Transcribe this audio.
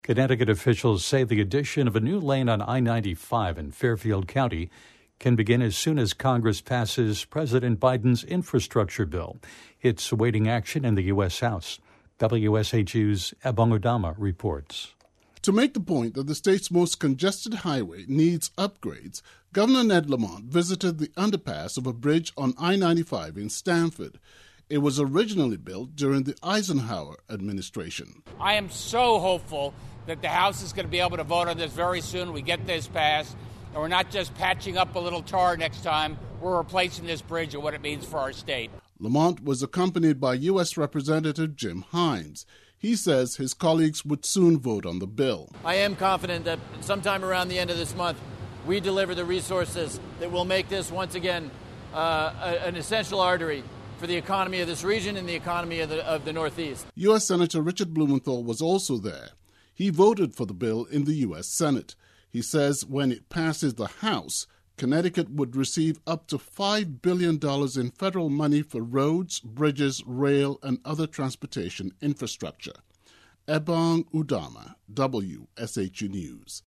Connecticut officials say the addition of a new lane on I-95 in Fairfield County can begin as soon as Congress passes President Biden's infrastructure bill. It's awaiting action in the U.S. House. WSHU's Ebong Udama reports. To make the point that the state's most congested highway needs upgrades, Governor Ned Lamont visited the underpass of a bridge on I-95 in Stamford. It was originally built during the Eisenhower administration. I am so hopeful that the House is going to be able to vote on this very soon. We get this passed, and we're not just patching up a little tar next time. We're replacing this bridge and what it means for our state. Lamont was accompanied by U.S. Representative Jim Hines. He says his colleagues would soon vote on the bill. I am confident that sometime around the end of this month, we deliver the resources that will make this once again an essential artery for the economy of this region and the economy of the Northeast. U.S. Senator Richard Blumenthal was also there. He voted for the bill in the U.S. Senate. He says when it passes the House, Connecticut would receive up to $5 billion in federal money for roads, bridges, rail, and other transportation infrastructure. Ebong Udama, WSHU News.